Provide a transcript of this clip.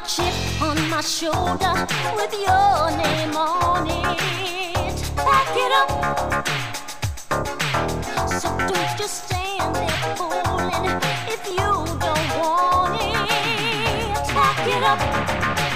chip on my shoulder with your name on it. Pack it up, so don't just stand there fooling if you don't want it. Pack it up.